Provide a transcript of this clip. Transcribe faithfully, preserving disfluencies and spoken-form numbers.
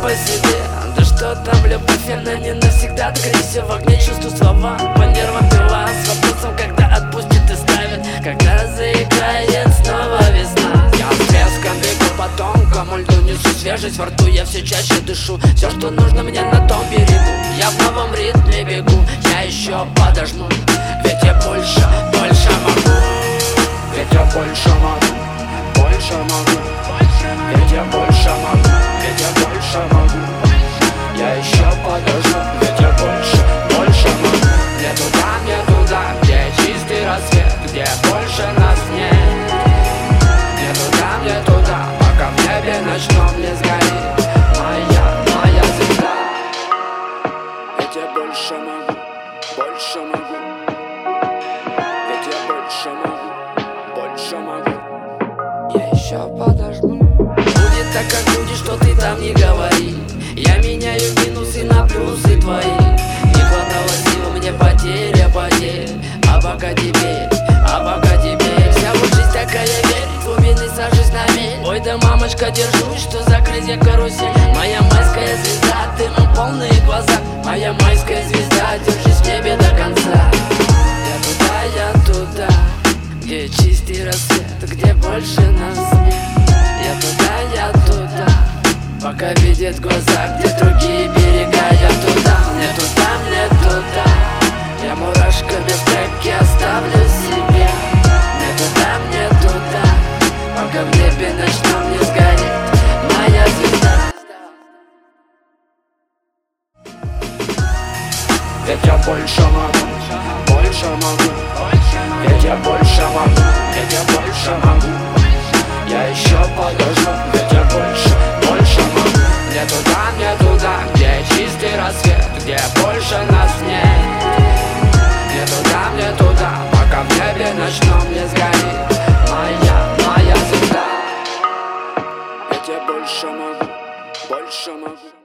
по себе. Да что там любовь, она не навсегда. Грейся в огне, чувствую слова, по нервам пила. С вопросом, когда отпустит и ставит, когда заиграет снова весна. Я с треском бегу по тонкому льду, несу свежесть во рту, я все чаще дышу. Все, что нужно мне на том берегу, я в новом ритме бегу. Я еще подожму, ведь я больше, больше могу. Ведь я больше могу, больше могу. Ведь я больше могу, ведь я больше могу. Я еще подожду, ведь я больше, больше могу. Не туда, не туда, где чистый рассвет, где больше нас нет. Не туда, не туда, пока в небе ночном не сгорит моя, моя звезда. Ведь я больше могу, больше могу. Ведь я больше могу, больше могу. Я еще подожду. Будет так, как будет, что ты там не говори. Я меняю минусы на плюсы твои. Не хватало сил мне потеря, потерь. А пока теперь, а пока теперь вся вот жизнь такая, верь, глубины сажусь на мель. Ой, да мамочка, держусь, что закрыть я карусель. Моя майская звезда, дымом полные глаза. Моя майская звезда, держись в небе до конца. Я туда, я туда, где чистый рассвет, где больше нас нет. Я туда, я туда, пока видят глаза, где другие берега. Я туда, мне туда, мне туда. Я мурашка без треки оставлю себе. Мне туда, мне туда, пока в небе ночном не сгорит моя звезда. Ведь я больше могу, больше могу. Ведь я больше могу, ведь я больше могу. Я еще подожду, ведь я больше, больше могу. Не туда, не туда, где чистый рассвет, где больше нас нет. Не туда, не туда, пока в небе ночном не сгорит моя, моя звезда. Ведь я больше могу, больше могу.